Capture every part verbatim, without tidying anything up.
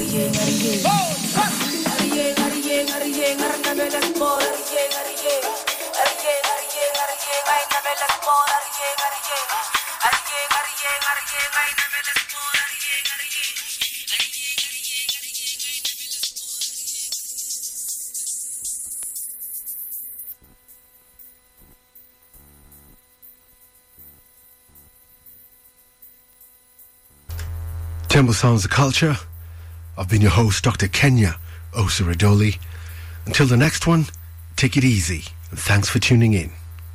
Temple Sounds of Culture. I've been your host, Doctor Kenya Osaradoli. Until the next one, take it easy, and thanks for tuning in.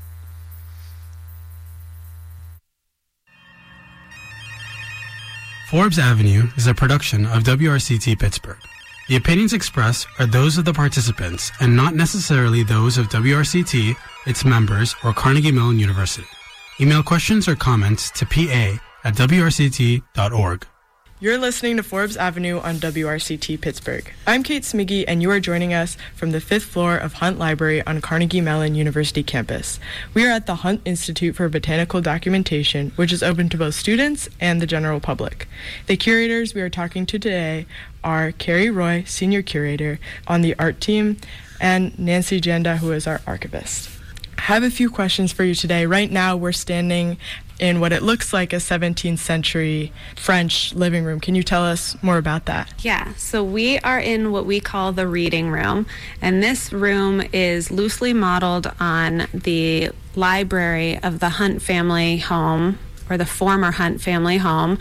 Forbes Avenue is a production of W R C T Pittsburgh. The opinions expressed are those of the participants and not necessarily those of W R C T, its members, or Carnegie Mellon University. Email questions or comments to p a at w r c t dot org. You're listening to Forbes Avenue on W R C T Pittsburgh. I'm Kate Smiggy, and you are joining us from the fifth floor of Hunt Library on Carnegie Mellon University campus. We are at the Hunt Institute for Botanical Documentation, which is open to both students and the general public. The curators we are talking to today are Carrie Roy, Senior Curator on the art team, and Nancy Janda, who is our archivist. I have a few questions for you today. Right now, we're standing in what it looks like a seventeenth century French living room. Can you tell us more about that? Yeah, so we are in what we call the reading room, and this room is loosely modeled on the library of the Hunt family home, or the former Hunt family home,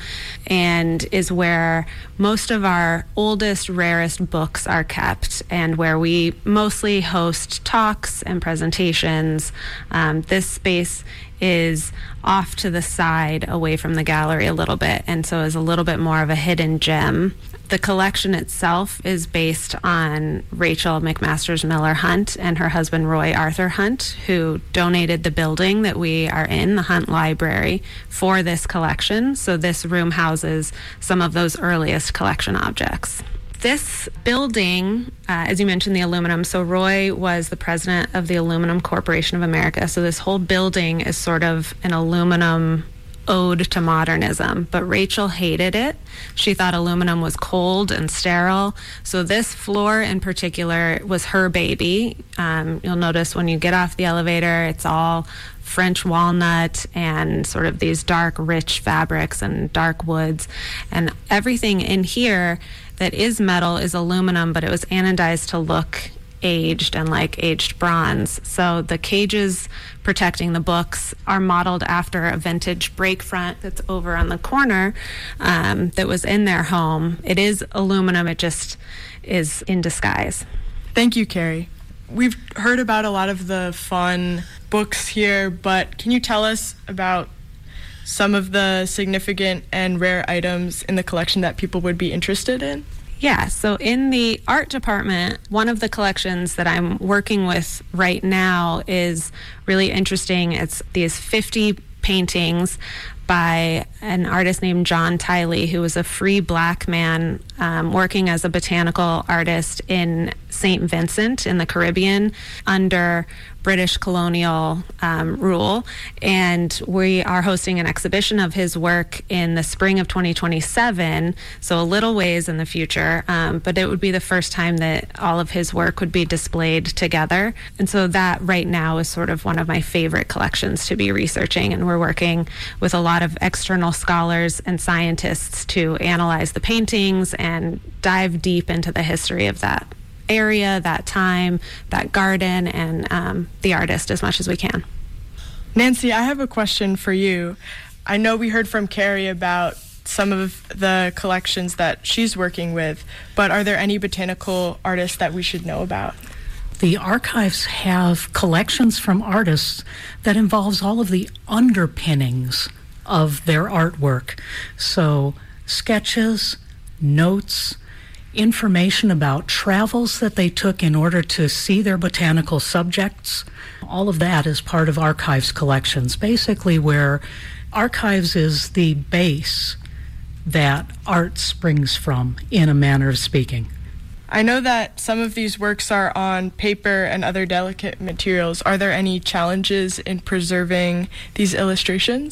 and is where most of our oldest, rarest books are kept, and where we mostly host talks and presentations. Um, this space is off to the side away from the gallery a little bit, and so is a little bit more of a hidden gem. The collection itself is based on Rachel McMasters Miller Hunt and her husband Roy Arthur Hunt, who donated the building that we are in, the Hunt Library, for this collection. So this room houses some of those earliest collection objects. This building, uh, as you mentioned, the aluminum, so Roy was the president of the Aluminum Corporation of America, so this whole building is sort of an aluminum ode to modernism, but Rachel hated it. She thought aluminum was cold and sterile, so this floor in particular was her baby. Um, you'll notice when you get off the elevator, it's all French walnut and sort of these dark, rich fabrics and dark woods, and everything in here that is metal is aluminum, but it was anodized to look aged and like aged bronze. So the cages protecting the books are modeled after a vintage break front that's over on the corner um, that was in their home. It is aluminum, it just is in disguise. Thank you, Carrie. We've heard about a lot of the fun books here, but can you tell us about some of the significant and rare items in the collection that people would be interested in? Yeah, so in the art department, one of the collections that I'm working with right now is really interesting. It's these fifty paintings by an artist named John Tiley, who was a free black man um, working as a botanical artist in Saint Vincent in the Caribbean under British colonial um, rule. And we are hosting an exhibition of his work in the spring of twenty twenty-seven, so a little ways in the future, um, but it would be the first time that all of his work would be displayed together. And so that right now is sort of one of my favorite collections to be researching, and we're working with a lot of external scholars and scientists to analyze the paintings and dive deep into the history of that area, that time, that garden, and um, the artist as much as we can. Nancy, I have a question for you. I know we heard from Carrie about some of the collections that she's working with, but are there any botanical artists that we should know about? The archives have collections from artists that involves all of the underpinnings of their artwork. So sketches, notes, information about travels that they took in order to see their botanical subjects. All of that is part of archives collections, basically where archives is the base that art springs from, in a manner of speaking. I know that some of these works are on paper and other delicate materials. Are there any challenges in preserving these illustrations?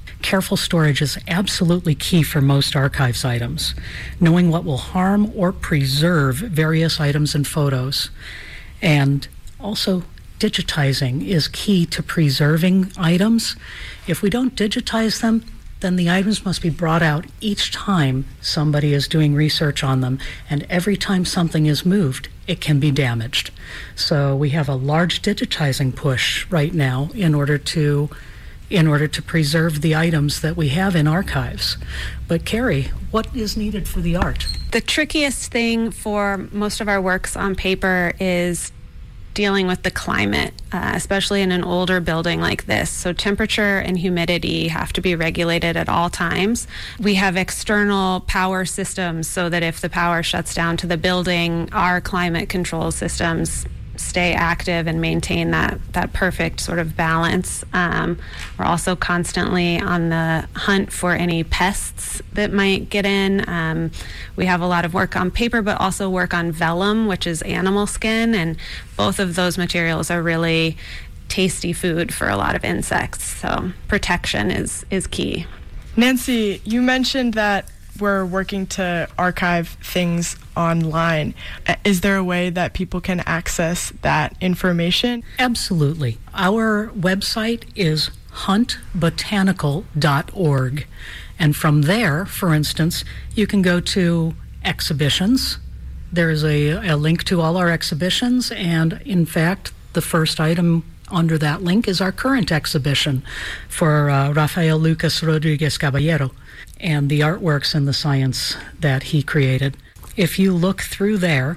Careful storage is absolutely key for most archives items. Knowing what will harm or preserve various items and photos. And also, digitizing is key to preserving items. If we don't digitize them, then the items must be brought out each time somebody is doing research on them. And every time something is moved, it can be damaged. So we have a large digitizing push right now in order to in order to preserve the items that we have in archives. But Carrie, what is needed for the art? The trickiest thing for most of our works on paper is dealing with the climate, uh, especially in an older building like this. So temperature and humidity have to be regulated at all times. We have external power systems so that if the power shuts down to the building, our climate control systems stay active and maintain that that perfect sort of balance. Um, we're also constantly on the hunt for any pests that might get in. Um, we have a lot of work on paper, but also work on vellum, which is animal skin, and both of those materials are really tasty food for a lot of insects. So protection is is key. Nancy, you mentioned that we're working to archive things online. Is there a way that people can access that information? Absolutely. Our website is hunt botanical dot org. And from there, for instance, you can go to exhibitions. There's a, a link to all our exhibitions, and in fact, the first item under that link is our current exhibition for uh, Rafael Lucas Rodriguez Caballero and the artworks and the science that he created. If you look through there,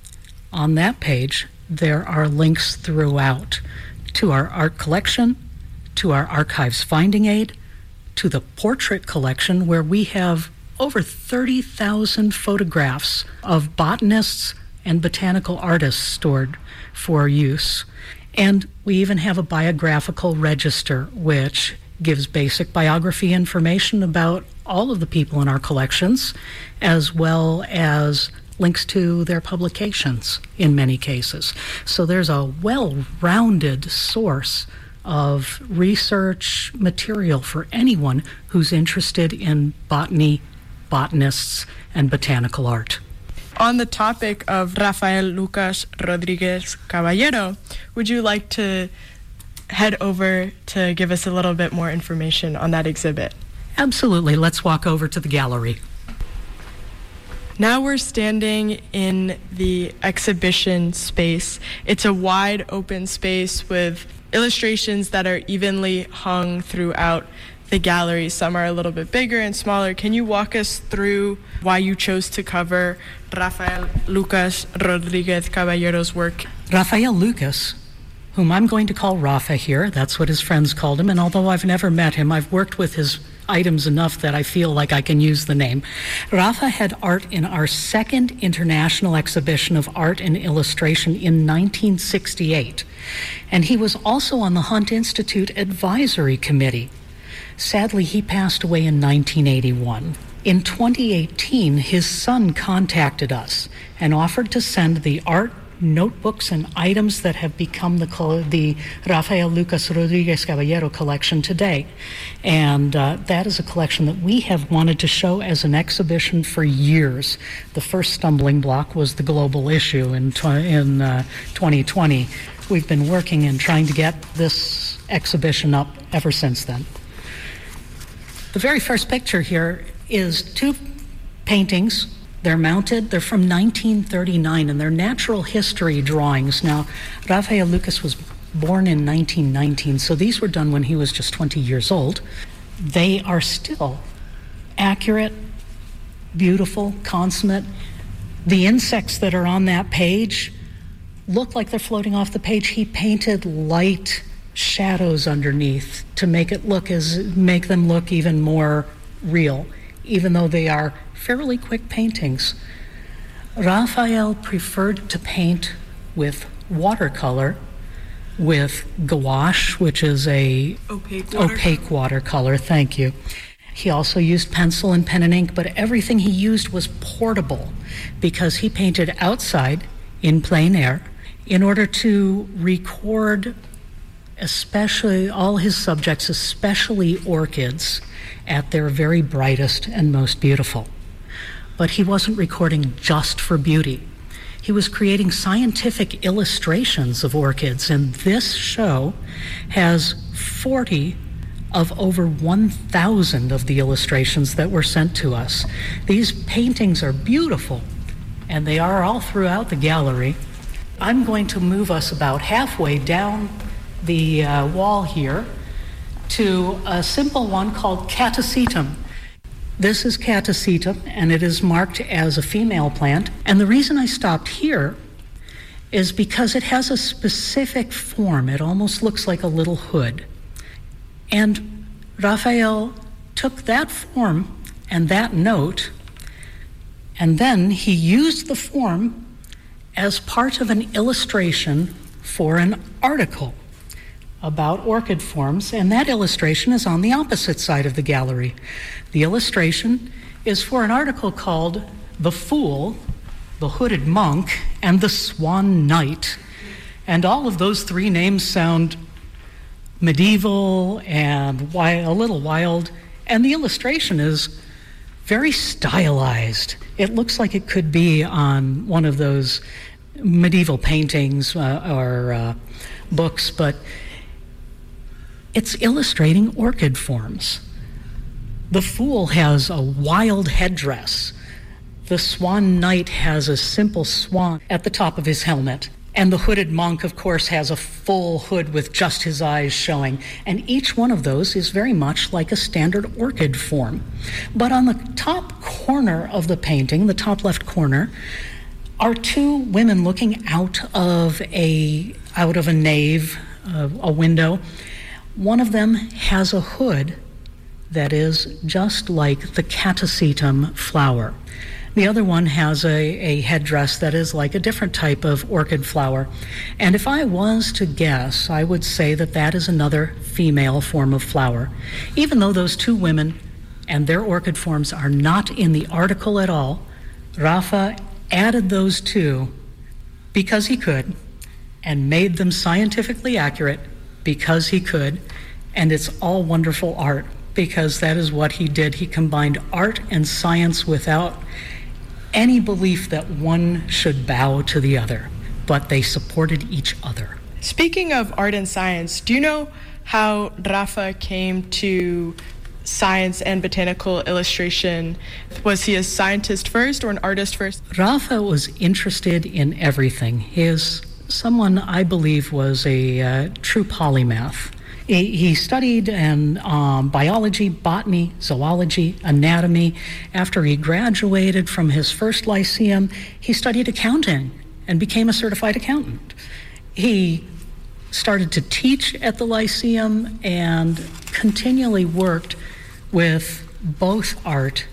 on that page, there are links throughout to our art collection, to our archives finding aid, to the portrait collection, where we have over thirty thousand photographs of botanists and botanical artists stored for use. And we even have a biographical register, which gives basic biography information about all of the people in our collections, as well as links to their publications in many cases. So there's a well-rounded source of research material for anyone who's interested in botany, botanists, and botanical art. On the topic of Rafael Lucas Rodriguez Caballero, would you like to head over to give us a little bit more information on that exhibit? Absolutely. Let's walk over to the gallery. Now we're standing in the exhibition space. It's a wide open space with illustrations that are evenly hung throughout the gallery. Some are a little bit bigger and smaller. Can you walk us through why you chose to cover Rafael Lucas Rodriguez Caballero's work? Rafael Lucas, whom I'm going to call Rafa here, that's what his friends called him, and although I've never met him, I've worked with his items enough that I feel like I can use the name. Rafa had art in our second international exhibition of art and illustration in nineteen sixty-eight, and he was also on the Hunt Institute Advisory Committee. Sadly, he passed away in nineteen eighty-one. In twenty eighteen, his son contacted us and offered to send the art, notebooks, and items that have become the, the Rafael Lucas Rodriguez Caballero collection today. And uh, that is a collection that we have wanted to show as an exhibition for years. The first stumbling block was the global issue in, tw- in uh, twenty twenty. We've been working and trying to get this exhibition up ever since then. The very first picture here is two paintings. They're mounted. They're from nineteen thirty-nine, and they're natural history drawings. Now, Rafael Lucas was born in nineteen nineteen, so these were done when he was just twenty years old. They are still accurate, beautiful, consummate. The insects that are on that page look like they're floating off the page. He painted light shadows underneath to make it look as make them look even more real, even though they are fairly quick paintings. Raphael preferred to paint with watercolor, with gouache, which is a opaque watercolor. opaque watercolor. Thank you. He also used pencil and pen and ink, but everything he used was portable because he painted outside in plein air in order to record especially all his subjects, especially orchids, at their very brightest and most beautiful. But he wasn't recording just for beauty. He was creating scientific illustrations of orchids, and this show has forty of over one thousand of the illustrations that were sent to us. These paintings are beautiful, and they are all throughout the gallery. I'm going to move us about halfway down the uh, wall here to a simple one called Catasetum. This is Catasetum, and it is marked as a female plant. And the reason I stopped here is because it has a specific form. It almost looks like a little hood. And Raphael took that form and that note, and then he used the form as part of an illustration for an article about orchid forms, and that illustration is on the opposite side of the gallery. The illustration is for an article called The Fool, the Hooded Monk, and the Swan Knight. And all of those three names sound medieval and wild, a little wild, and the illustration is very stylized. It looks like it could be on one of those medieval paintings uh, or uh, books, but it's illustrating orchid forms. The Fool has a wild headdress. The Swan Knight has a simple swan at the top of his helmet. And the Hooded Monk, of course, has a full hood with just his eyes showing. And each one of those is very much like a standard orchid form. But on the top corner of the painting, the top left corner, are two women looking out of a, out of a nave, uh, a window. One of them has a hood that is just like the Catasetum flower. The other one has a, a headdress that is like a different type of orchid flower. And if I was to guess, I would say that that is another female form of flower. Even though those two women and their orchid forms are not in the article at all, Rafa added those two because he could and made them scientifically accurate because he could, and it's all wonderful art because that is what he did. He combined art and science without any belief that one should bow to the other, but they supported each other. Speaking of art and science, do you know how Rafa came to science and botanical illustration? Was he a scientist first or an artist first? Rafa was interested in everything. He is someone I believe was a uh, true polymath. He, he studied in um, biology, botany, zoology, anatomy. After he graduated from his first lyceum, he studied accounting and became a certified accountant. He started to teach at the lyceum and continually worked with both art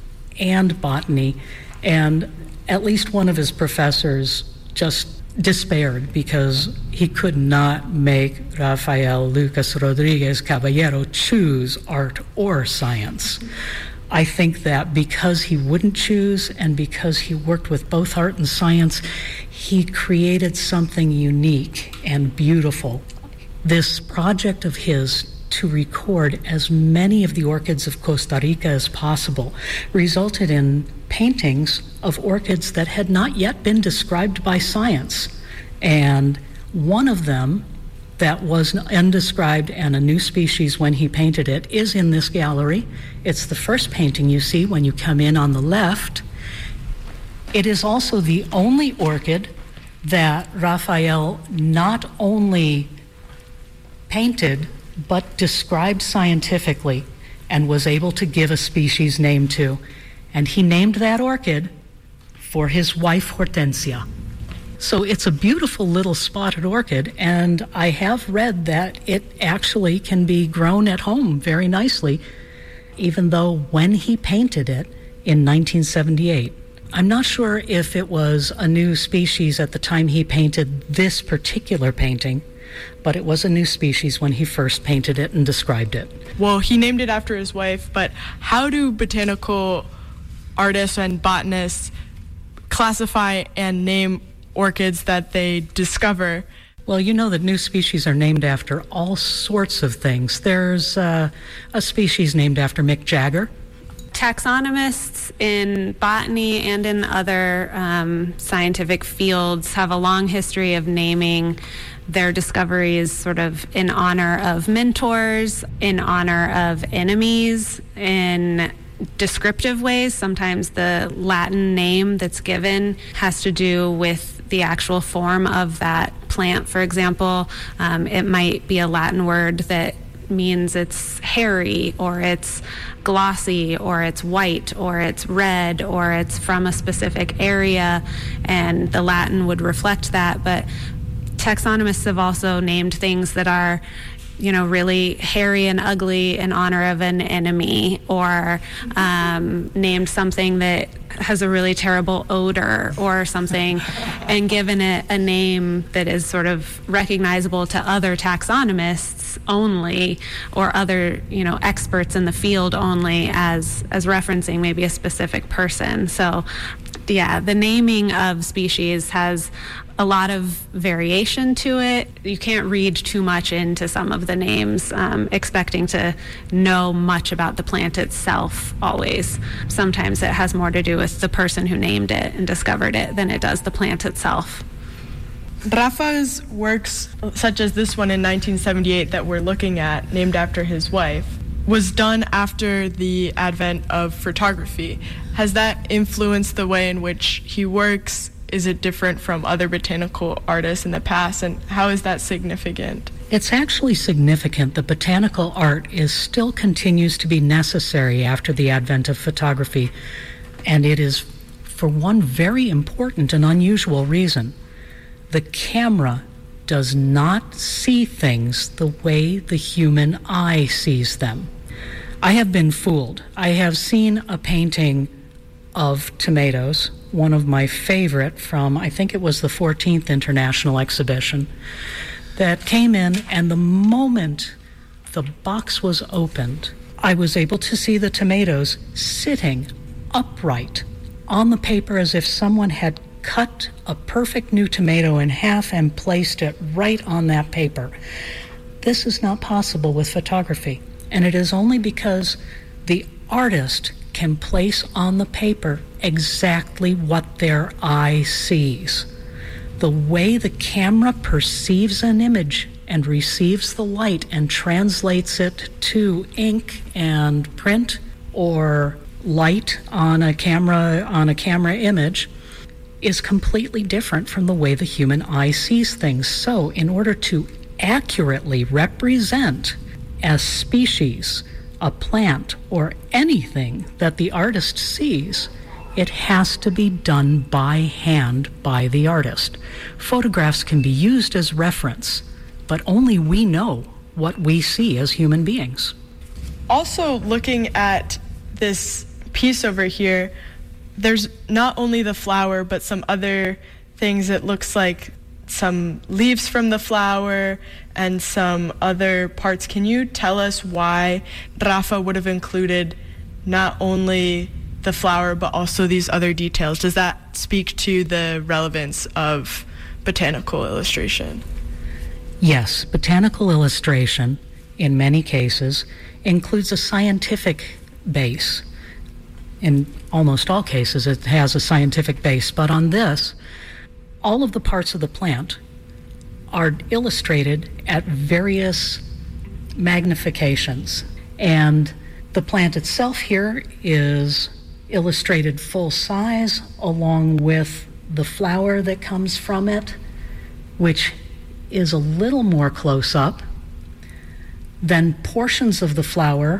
and botany, and at least one of his professors just despaired because he could not make Rafael Lucas Rodriguez Caballero choose art or science. I think that because he wouldn't choose and because he worked with both art and science, he created something unique and beautiful. This project of his to record as many of the orchids of Costa Rica as possible resulted in paintings of orchids that had not yet been described by science. And one of them that was undescribed and a new species when he painted it is in this gallery. It's the first painting you see when you come in on the left. It is also the only orchid that Raphael not only painted but described scientifically and was able to give a species name to. And he named that orchid for his wife Hortensia. So it's a beautiful little spotted orchid, and I have read that it actually can be grown at home very nicely, even though when he painted it in nineteen seventy-eight, I'm not sure if it was a new species at the time he painted this particular painting, but it was a new species when he first painted it and described it. Well, he named it after his wife, but how do botanical artists and botanists classify and name orchids that they discover? Well, you know that new species are named after all sorts of things. There's uh, a species named after Mick Jagger. Taxonomists in botany and in other um, scientific fields have a long history of naming their discoveries sort of in honor of mentors, in honor of enemies, in descriptive ways. Sometimes the Latin name that's given has to do with the actual form of that plant. For example, um, it might be a Latin word that means it's hairy, or it's glossy, or it's white, or it's red, or it's from a specific area, and the Latin would reflect that. But taxonomists have also named things that are, you know, really hairy and ugly in honor of an enemy, or um, named something that has a really terrible odor or something, and given it a name that is sort of recognizable to other taxonomists only, or other, you know, experts in the field only, as as referencing maybe a specific person. So, yeah, the naming of species has a lot of variation to it. You can't read too much into some of the names, um, expecting to know much about the plant itself always. Sometimes it has more to do with the person who named it and discovered it than it does the plant itself. Rafa's works, such as this one in nineteen seventy-eight that we're looking at, named after his wife, was done after the advent of photography. Has that influenced the way in which he works? Is it different from other botanical artists in the past, and how is that significant? It's actually significant that botanical art is still continues to be necessary after the advent of photography, and it is for one very important and unusual reason. The camera does not see things the way the human eye sees them. I have been fooled. I have seen a painting of tomatoes, one of my favorite from, I think it was the fourteenth International Exhibition, that came in, and the moment the box was opened, I was able to see the tomatoes sitting upright on the paper as if someone had cut a perfect new tomato in half and placed it right on that paper. This is not possible with photography, and it is only because the artist can place on the paper exactly what their eye sees. The way the camera perceives an image and receives the light and translates it to ink and print, or light on a camera on a camera image, is completely different from the way the human eye sees things. So in order to accurately represent a species, a plant, or anything that the artist sees, it has to be done by hand by the artist. Photographs can be used as reference, but only we know what we see as human beings. Also, looking at this piece over here, there's not only the flower, but some other things. It looks like some leaves from the flower and some other parts. Can you tell us why Rafa would have included not only the flower, but also these other details? Does that speak to the relevance of botanical illustration? Yes, botanical illustration, in many cases, includes a scientific base. In almost all cases, it has a scientific base, but on this, all of the parts of the plant are illustrated at various magnifications. And the plant itself here is illustrated full size, along with the flower that comes from it, which is a little more close up. Then portions of the flower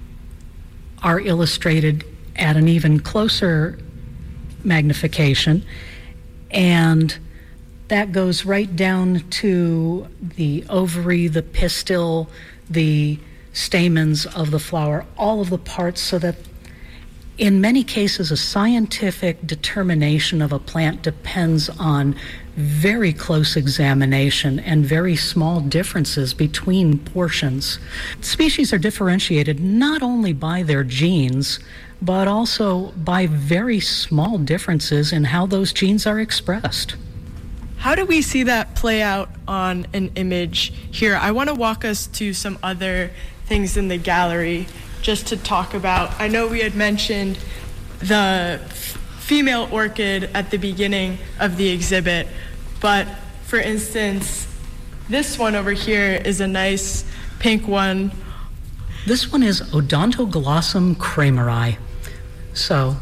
are illustrated at an even closer magnification, and that goes right down to the ovary, the pistil, the stamens of the flower, all of the parts, so that in many cases a scientific determination of a plant depends on very close examination and very small differences between portions. Species are differentiated not only by their genes, but also by very small differences in how those genes are expressed. How do we see that play out on an image here? I want to walk us to some other things in the gallery just to talk about. I know we had mentioned the f- female orchid at the beginning of the exhibit, but for instance, this one over here is a nice pink one. This one is Odontoglossum krameri. So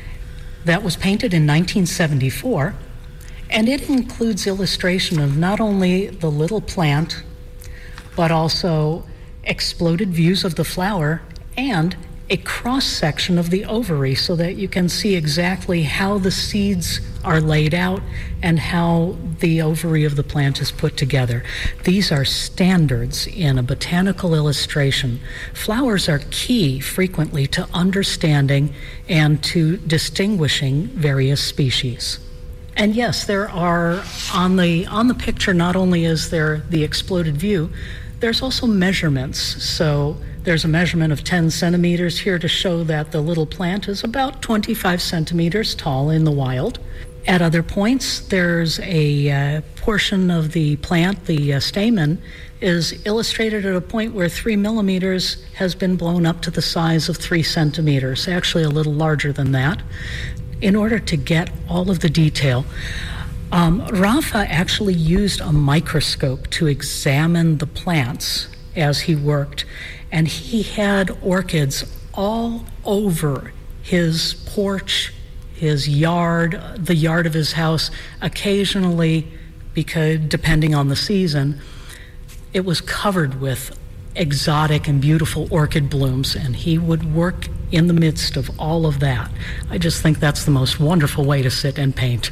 that was painted in nineteen seventy-four, and it includes illustration of not only the little plant, but also exploded views of the flower and a cross-section of the ovary so that you can see exactly how the seeds are laid out and how the ovary of the plant is put together. These are standards in a botanical illustration. Flowers are key frequently to understanding and to distinguishing various species. And yes, there are, on the on the picture, not only is there the exploded view, there's also measurements. So there's a measurement of ten centimeters here to show that the little plant is about twenty-five centimeters tall in the wild. At other points, there's a uh, portion of the plant, the uh, stamen, is illustrated at a point where three millimeters has been blown up to the size of three centimeters, actually a little larger than that. In order to get all of the detail, um, Rafa actually used a microscope to examine the plants as he worked, and he had orchids all over his porch, his yard, the yard of his house. Occasionally, because depending on the season, it was covered with exotic and beautiful orchid blooms, and he would work in the midst of all of that. I just think that's the most wonderful way to sit and paint.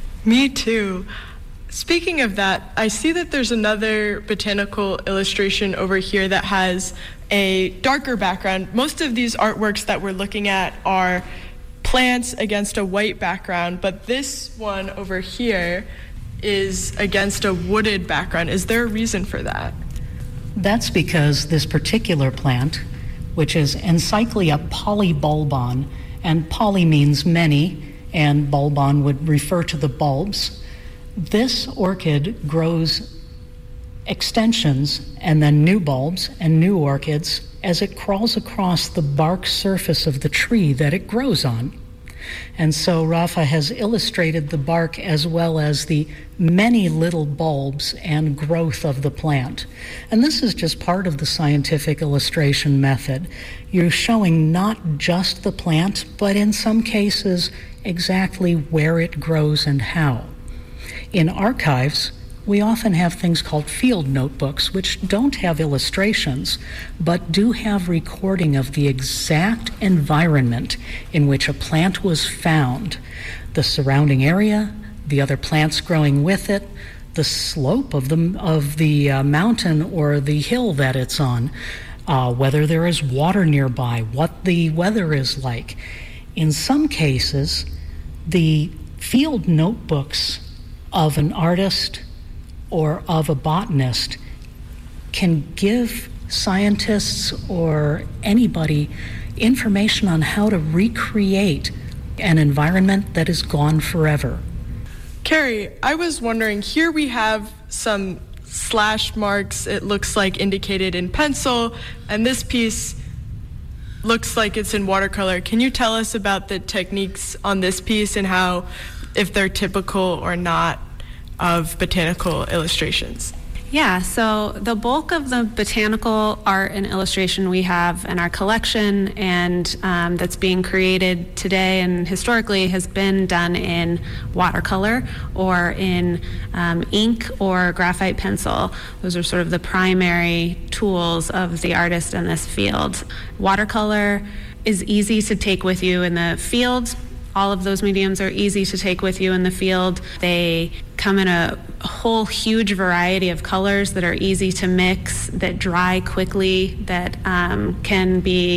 Me too. Speaking of that, I see that there's another botanical illustration over here that has a darker background. Most of these artworks that we're looking at are plants against a white background, but this one over here is against a wooded background. Is there a reason for that? That's because this particular plant, which is Encyclia polybulbon, and poly means many, and bulbon would refer to the bulbs. This orchid grows extensions and then new bulbs and new orchids as it crawls across the bark surface of the tree that it grows on. And so Rafa has illustrated the bark as well as the many little bulbs and growth of the plant. And this is just part of the scientific illustration method. You're showing not just the plant, but in some cases exactly where it grows and how. In archives, we often have things called field notebooks, which don't have illustrations, but do have recording of the exact environment in which a plant was found, the surrounding area, the other plants growing with it, the slope of the, of the uh, mountain or the hill that it's on, uh, whether there is water nearby, what the weather is like. In some cases, the field notebooks of an artist or of a botanist can give scientists or anybody information on how to recreate an environment that is gone forever. Carrie, I was wondering, here we have some slash marks, it looks like indicated in pencil, and this piece looks like it's in watercolor. Can you tell us about the techniques on this piece and how, if they're typical or not, of botanical illustrations? Yeah, so the bulk of the botanical art and illustration we have in our collection and um, that's being created today and historically has been done in watercolor or in um, ink or graphite pencil. Those are sort of the primary tools of the artist in this field. Watercolor is easy to take with you in the field. All of those mediums are easy to take with you in the field. They come in a whole huge variety of colors that are easy to mix, that dry quickly, that um, can be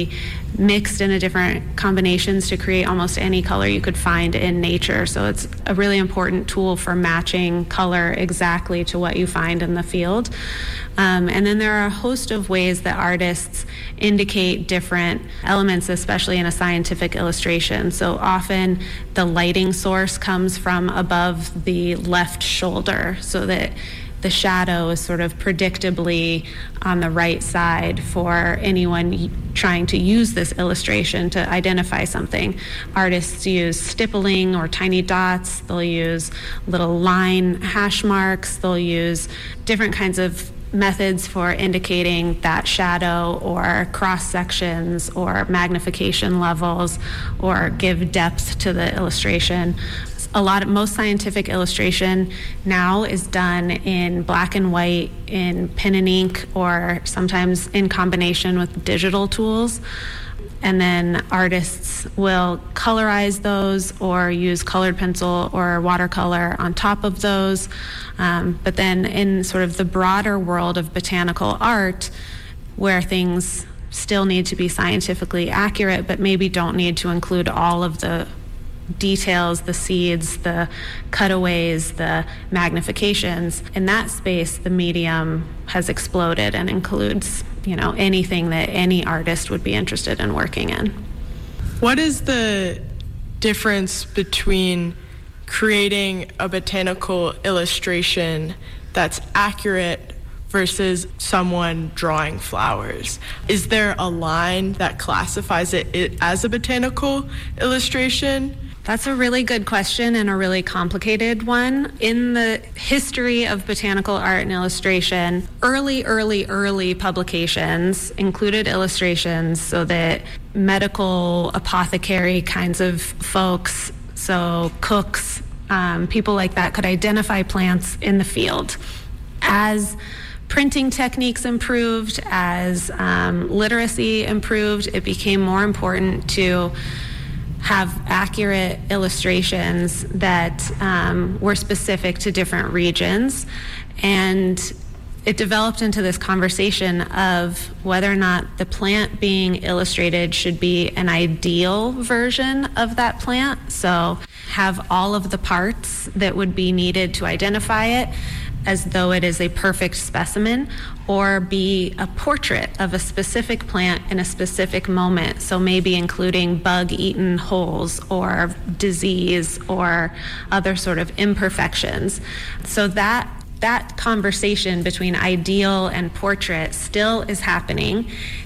mixed in a different combinations to create almost any color you could find in nature. So it's a really important tool for matching color exactly to what you find in the field. Um, and then there are a host of ways that artists indicate different elements, especially in a scientific illustration. So often the lighting source comes from above the left shoulder, so that the shadow is sort of predictably on the right side for anyone trying to use this illustration to identify something. Artists use stippling or tiny dots. They'll use little line hash marks. They'll use different kinds of methods for indicating that shadow, or cross sections, or magnification levels, or give depth to the illustration. A lot of most scientific illustration now is done in black and white, in pen and ink, or sometimes in combination with digital tools. And then artists will colorize those or use colored pencil or watercolor on top of those. Um, but then in sort of the broader world of botanical art, where things still need to be scientifically accurate, but maybe don't need to include all of the details, the seeds, the cutaways, the magnifications. In that space, the medium has exploded and includes, you know, anything that any artist would be interested in working in. What is the difference between creating a botanical illustration that's accurate versus someone drawing flowers? Is there a line that classifies it as a botanical illustration? That's a really good question and a really complicated one. In the history of botanical art and illustration, early, early, early publications included illustrations so that medical, apothecary kinds of folks, so cooks, um, people like that, could identify plants in the field. As printing techniques improved, as um, literacy improved, it became more important to have accurate illustrations that um, were specific to different regions. And it developed into this conversation of whether or not the plant being illustrated should be an ideal version of that plant. So have all of the parts that would be needed to identify it as though it is a perfect specimen, or be a portrait of a specific plant in a specific moment. So maybe including bug-eaten holes or disease or other sort of imperfections. So that that conversation between ideal and portrait still is happening,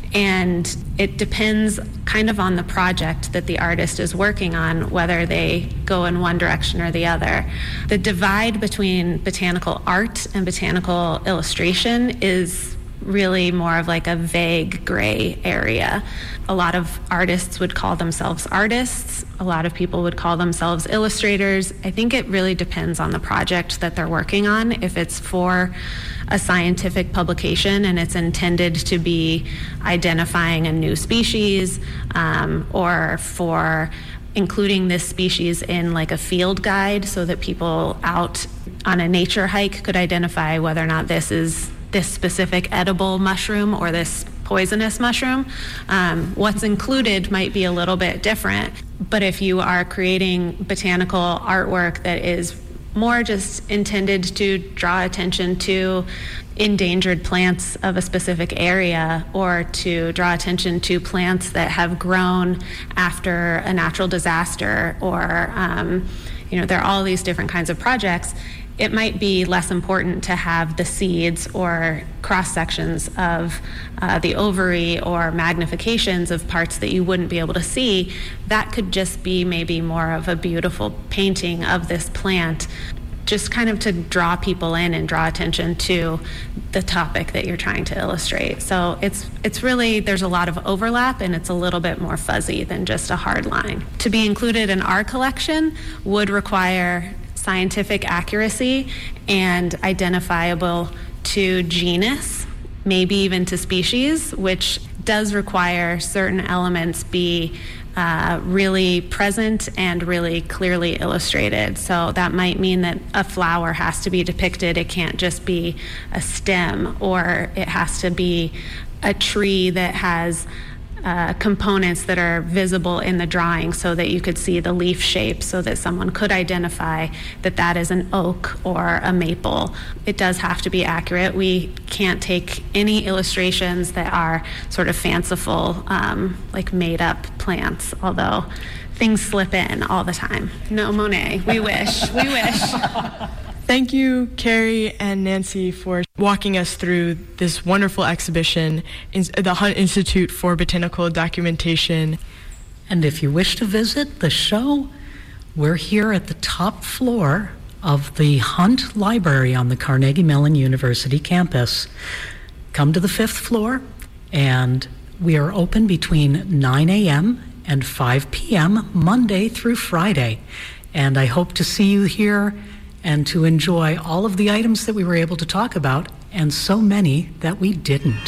and it depends kind of on the project that the artist is working on, whether they go in one direction or the other. The divide between botanical art and botanical illustration is really more of like a vague gray area. A lot of artists would call themselves artists. A lot of people would call themselves illustrators. I think it really depends on the project that they're working on. If it's for a scientific publication and it's intended to be identifying a new species, um, or for including this species in like a field guide so that people out on a nature hike could identify whether or not this is this specific edible mushroom or this poisonous mushroom. Um, what's included might be a little bit different, but if you are creating botanical artwork that is more just intended to draw attention to endangered plants of a specific area, or to draw attention to plants that have grown after a natural disaster, or um, you know, there are all these different kinds of projects, it might be less important to have the seeds or cross sections of uh, the ovary or magnifications of parts that you wouldn't be able to see. That could just be maybe more of a beautiful painting of this plant, just kind of to draw people in and draw attention to the topic that you're trying to illustrate. So it's it's really, there's a lot of overlap, and it's a little bit more fuzzy than just a hard line. To be included in our collection would require scientific accuracy and identifiable to genus, maybe even to species, which does require certain elements be uh, really present and really clearly illustrated. So that might mean that a flower has to be depicted. It can't just be a stem, or it has to be a tree that has uh, components that are visible in the drawing so that you could see the leaf shape so that someone could identify that that is an oak or a maple. It does have to be accurate. We can't take any illustrations that are sort of fanciful, um, like made up plants, although things slip in all the time. No, Monet, we wish, we wish. Thank you, Carrie and Nancy, for walking us through this wonderful exhibition in the Hunt Institute for Botanical Documentation. And if you wish to visit the show, we're here at the top floor of the Hunt Library on the Carnegie Mellon University campus. Come to the fifth floor, and we are open between nine a.m. and five p.m. Monday through Friday. And I hope to see you here and to enjoy all of the items that we were able to talk about, and so many that we didn't.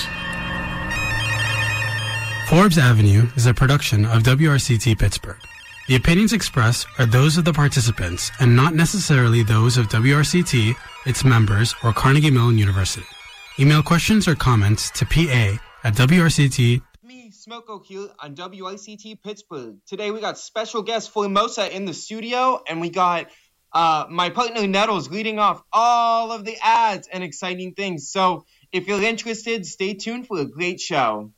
Forbes Avenue is a production of W R C T Pittsburgh. The opinions expressed are those of the participants and not necessarily those of W R C T, its members, or Carnegie Mellon University. Email questions or comments to P A at W R C T. Me, Smoko here on W R C T Pittsburgh. Today we got special guest Formosa in the studio, and we got Uh, my partner Nettles leading off all of the ads and exciting things. So if you're interested, stay tuned for a great show.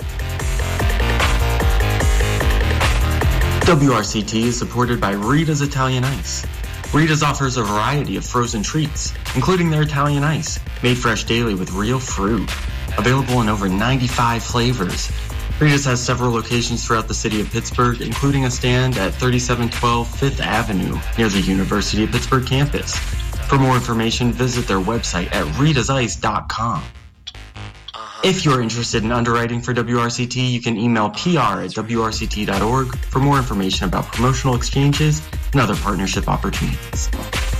W R C T is supported by Rita's Italian Ice. Rita's offers a variety of frozen treats, including their Italian Ice, made fresh daily with real fruit. Available in over ninety-five flavors. Rita's has several locations throughout the city of Pittsburgh, including a stand at thirty-seven twelve Fifth Avenue near the University of Pittsburgh campus. For more information, visit their website at ritas ice dot com. If you're interested in underwriting for W R C T, you can email P R at W R C T dot org for more information about promotional exchanges and other partnership opportunities.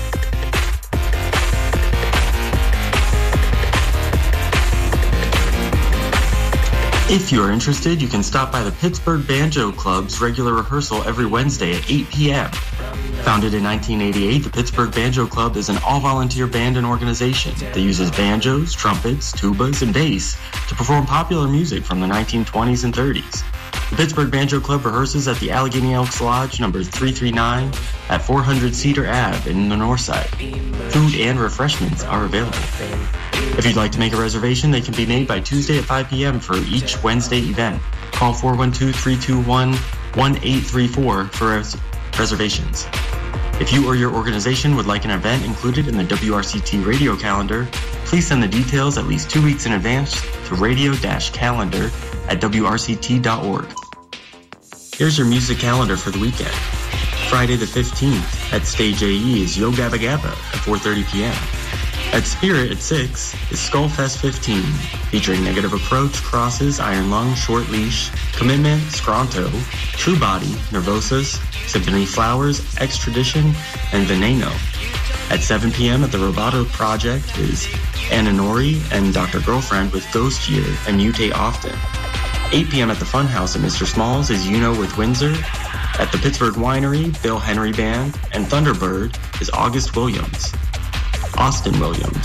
If you're interested, you can stop by the Pittsburgh Banjo Club's regular rehearsal every Wednesday at eight p.m. Founded in nineteen eighty-eight, the Pittsburgh Banjo Club is an all-volunteer band and organization that uses banjos, trumpets, tubas, and bass to perform popular music from the nineteen twenties and thirties. The Pittsburgh Banjo Club rehearses at the Allegheny Elks Lodge number three thirty-nine at four hundred Cedar Avenue in the north side. Food and refreshments are available. If you'd like to make a reservation, they can be made by Tuesday at five p.m. for each Wednesday event. Call four one two, three two one, one eight three four for res- reservations. If you or your organization would like an event included in the W R C T radio calendar, please send the details at least two weeks in advance to radio-calendar at W R C T dot org. Here's your music calendar for the weekend. Friday the fifteenth at Stage A E is Yo Gabba Gabba at four thirty p.m. At Spirit at six is Skullfest fifteen, featuring Negative Approach, Crosses, Iron Lung, Short Leash, Commitment, Scronto, True Body, Nervosas, Symphony Flowers, Extradition, and Veneno. At seven p.m. at the Roboto Project is Anna Nori and Doctor Girlfriend with Ghost Year and Mutate Often. eight p.m. at the Funhouse at Mister Smalls is You Know with Windsor. At the Pittsburgh Winery, Bill Henry Band, and Thunderbird is August Williams. Austin Williams.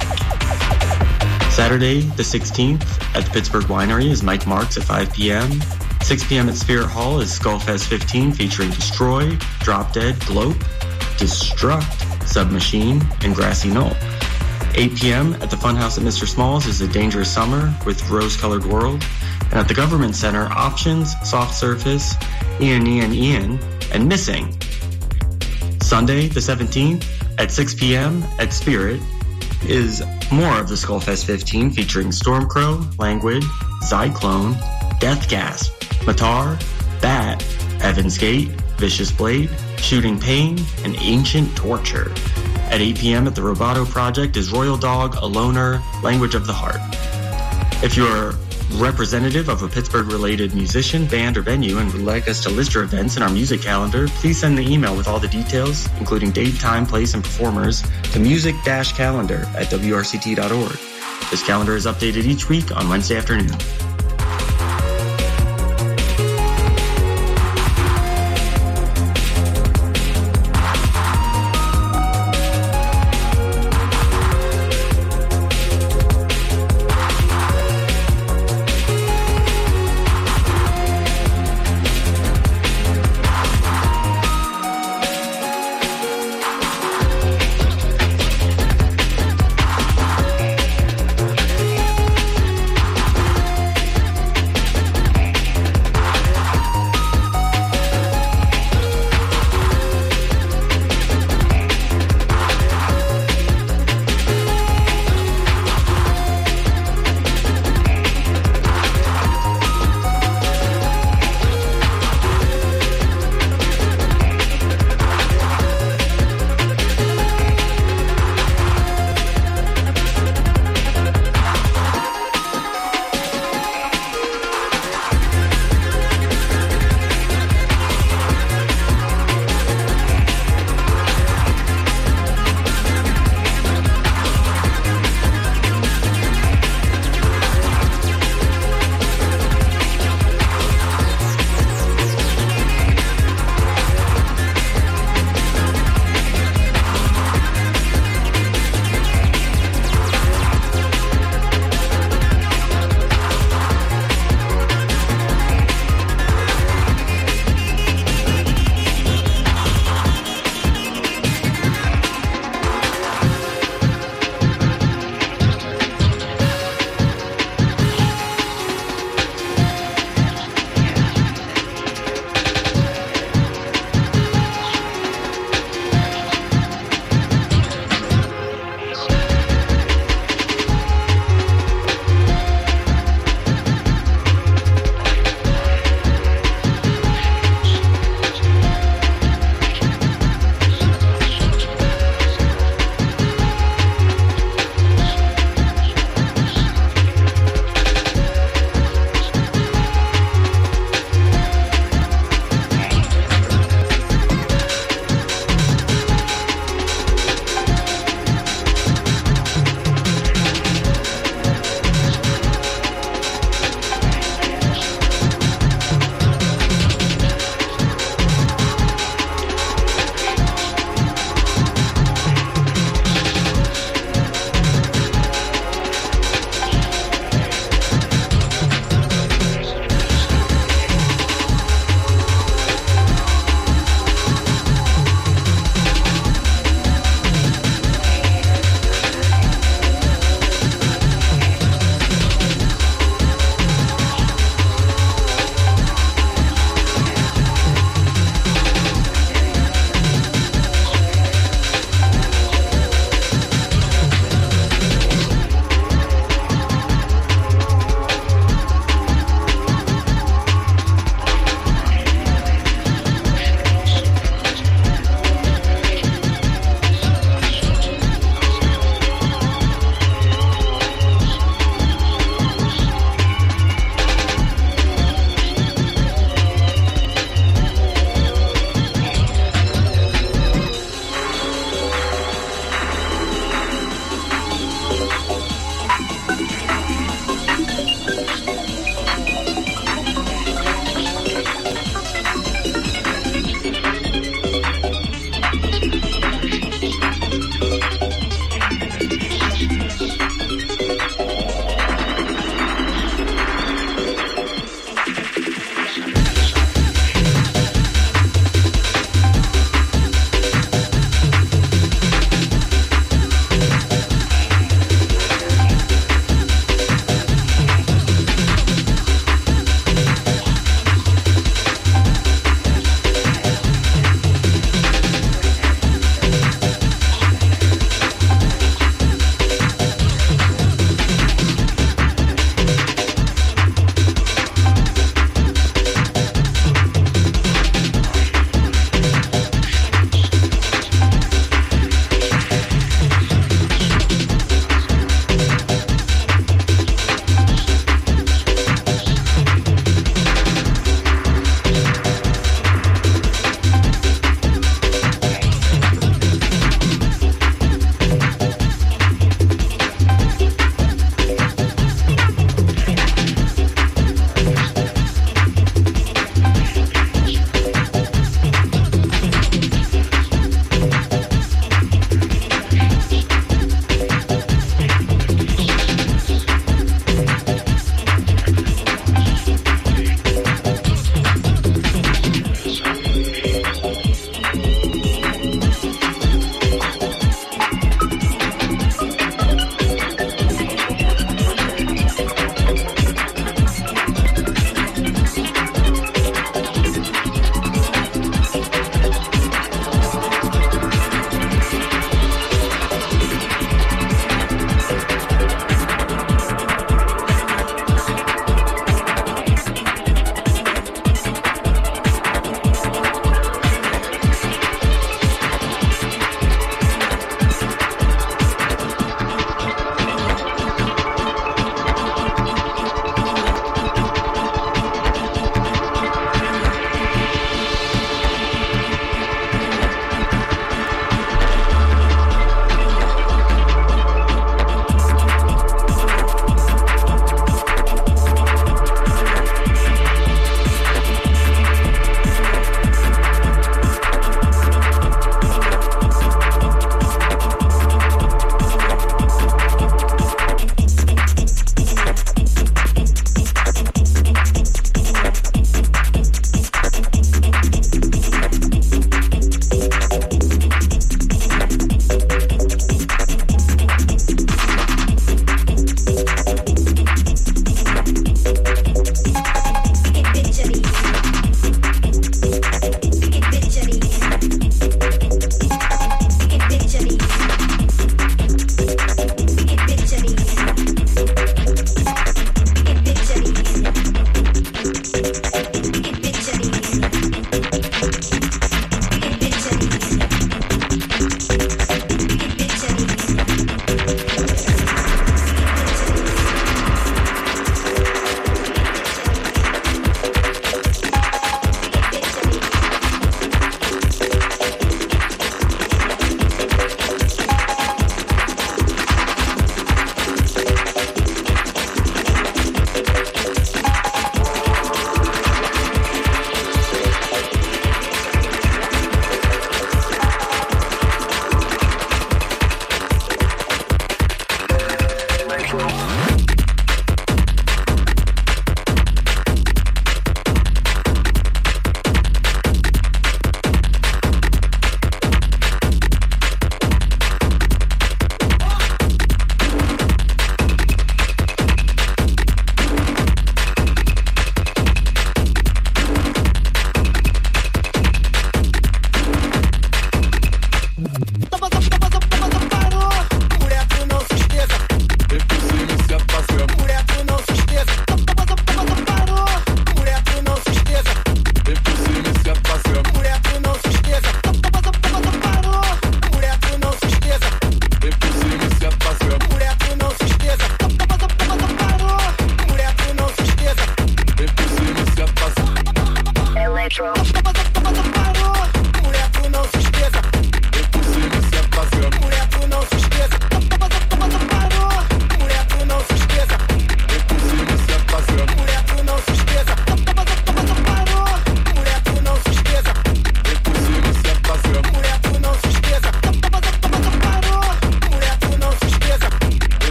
Saturday, the sixteenth, at the Pittsburgh Winery is Mike Marks at five p.m. six p.m. at Spirit Hall is Skullfest fifteen featuring Destroy, Drop Dead, Glope, Destruct, Submachine, and Grassy Knoll. eight p.m. at the Funhouse at Mister Smalls is A Dangerous Summer with Rose-Colored World. And at the Government Center, Options, Soft Surface, Ian, Ian, Ian, and Missing. Sunday, the seventeenth, at six p.m. at Spirit is more of the Skullfest fifteen featuring Stormcrow, Languid, Zyklone, Death Gasp, Matar, Bat, Heaven's Gate, Vicious Blade, Shooting Pain, and Ancient Torture. At eight p.m. at the Roboto Project is Royal Dog, A Loner, Language of the Heart. If you're representative of a Pittsburgh-related musician, band, or venue and would like us to list your events in our music calendar, please send the email with all the details, including date, time, place, and performers, to music-calendar at W R C T dot org. This calendar is updated each week on Wednesday afternoon.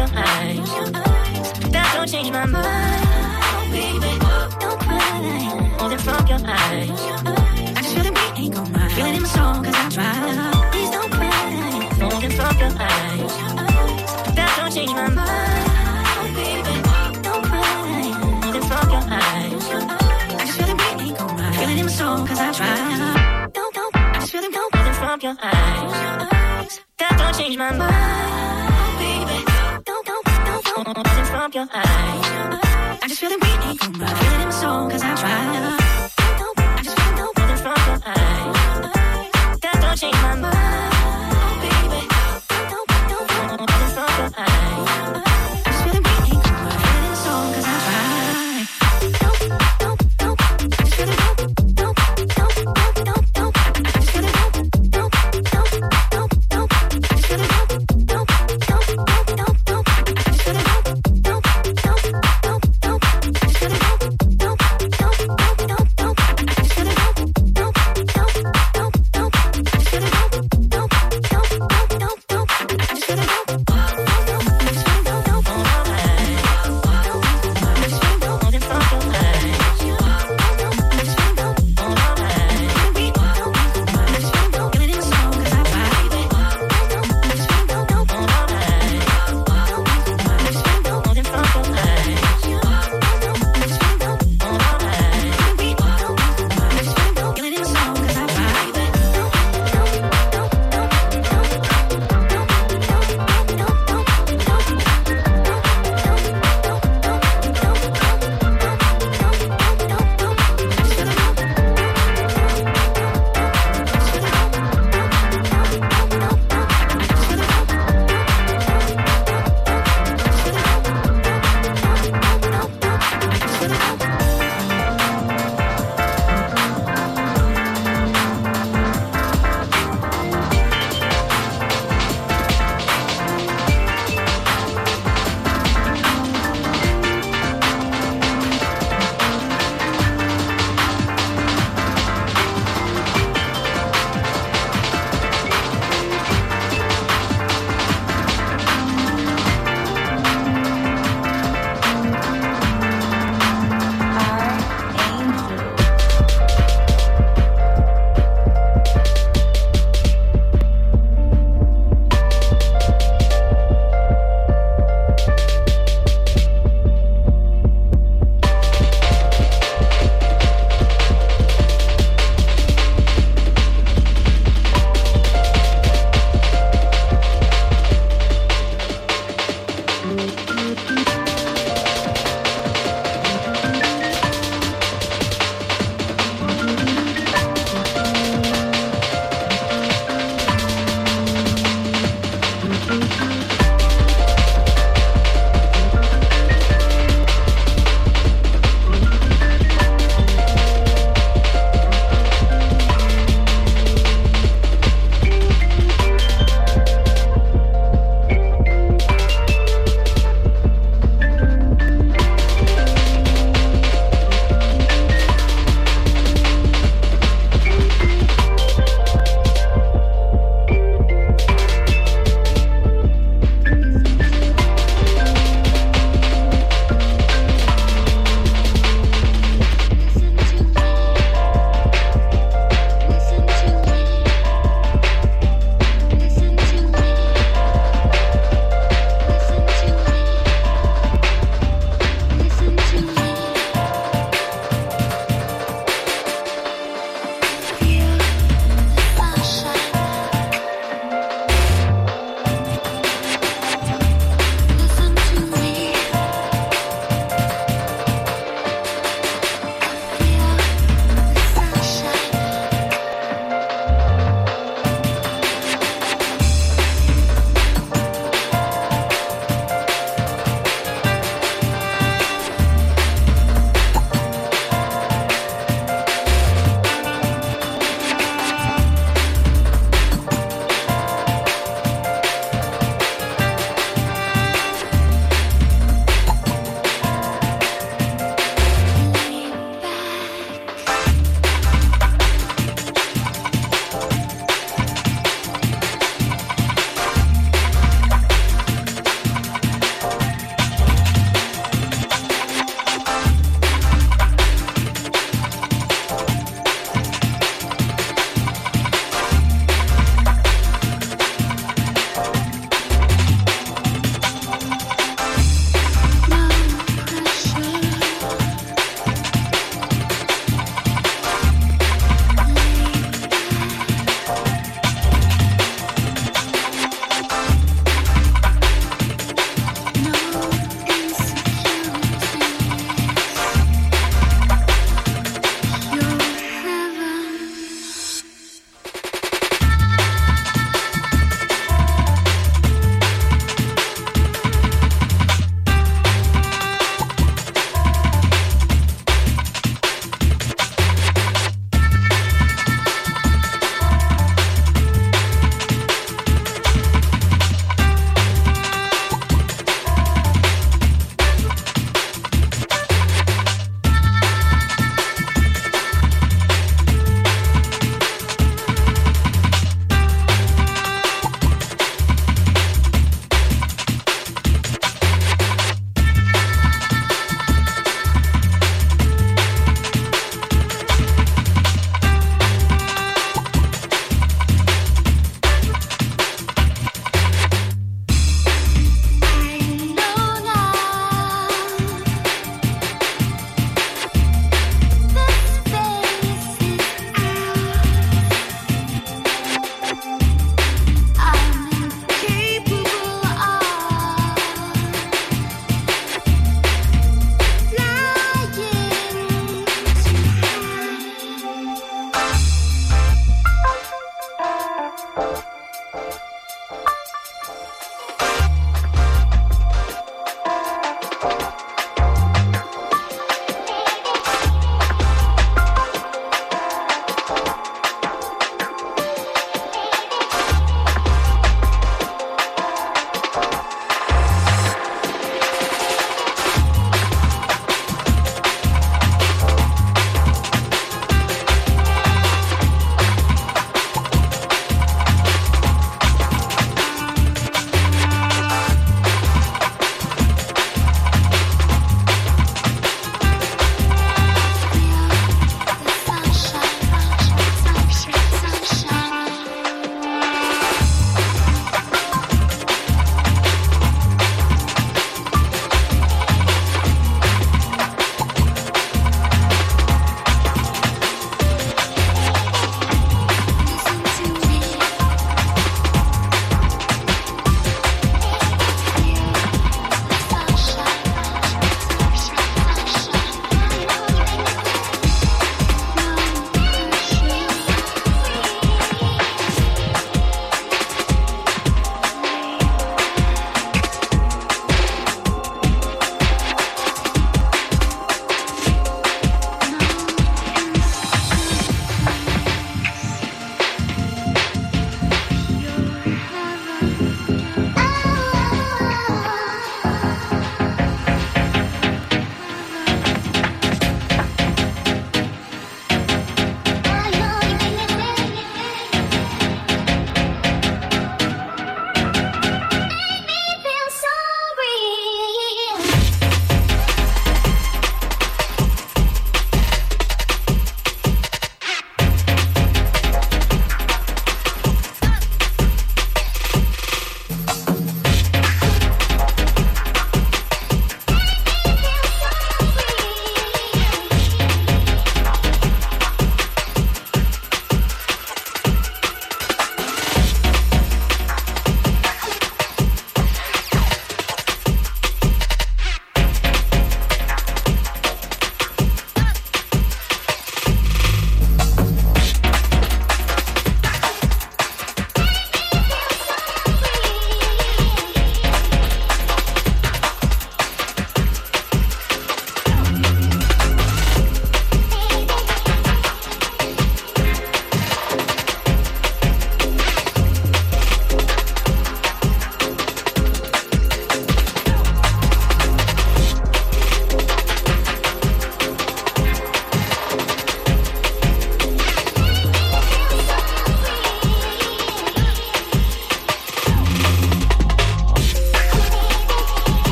your eyes. That don't change my mind. Baby, don't cry. Hold it from your eyes. I just feel the beat ain't gon' mind. Feel it in my soul, cause I try. Please don't cry. Hold it from your eyes. That don't change my mind. Baby, don't cry. Hold it from your eyes. I just feel the beat ain't gon' mind. Feel it in my soul, cause I try. Don't, don't. I just feel the don't hold it from your eyes. That don't change my mind. Baby, don't, don't, don't, don't hold it from your eyes. I just feel the beat ain't gon' mind. Feel it in my soul, cause I try. Don't, don't, I just feel the don't hold it from your eyes. That don't change my mind. Baby, don't, don't, don't hold it from your eyes. I just feel the beat ain't gon' mind. Feel it in my soul, cause I try. Don't, don't, don't, I just feel the don't, don't, don't, don't, don't, don't. I just feel the don't, don't, don't, don't, don't. I just feel the don't, don't, don't, don't, don't. I just feel the don't, don't, don't, don't, don't. I just feel the don't, don't, don't, don't, don't.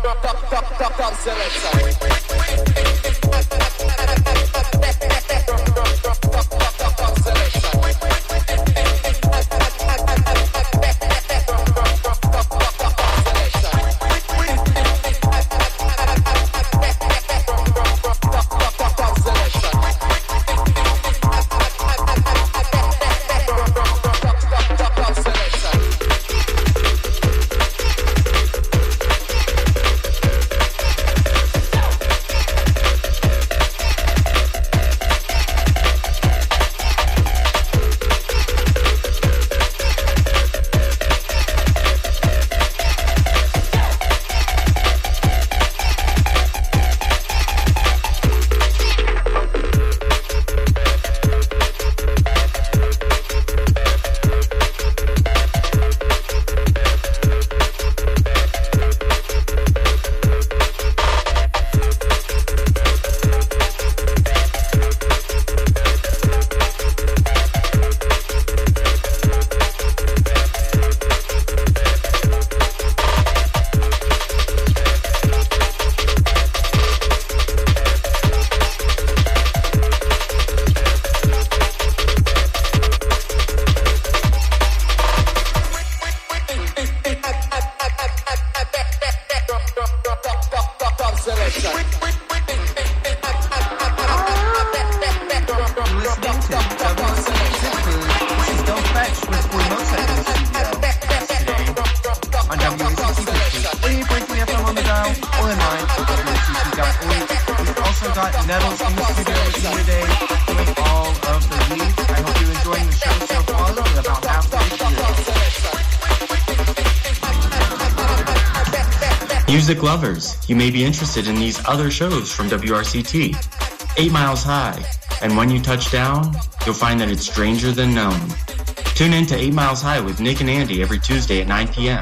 Music lovers, you may be interested in these other shows from W R C T. Eight Miles High, and when you touch down, you'll find that it's stranger than known. Tune in to Eight Miles High with Nick and Andy every Tuesday at nine p.m.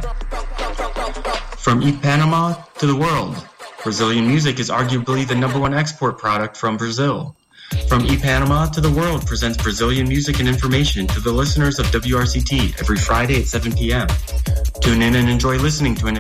From Ipanema to the world, Brazilian music is arguably the number one export product from Brazil. From Ipanema to the world presents Brazilian music and information to the listeners of W R C T every Friday at seven p.m. Tune in and enjoy listening to an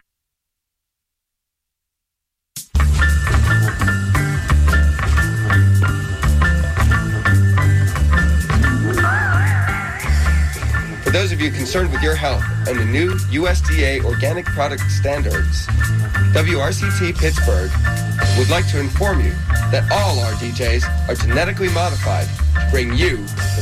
those of you concerned with your health and the new U S D A organic product standards, W R C T Pittsburgh would like to inform you that all our D Js are genetically modified to bring you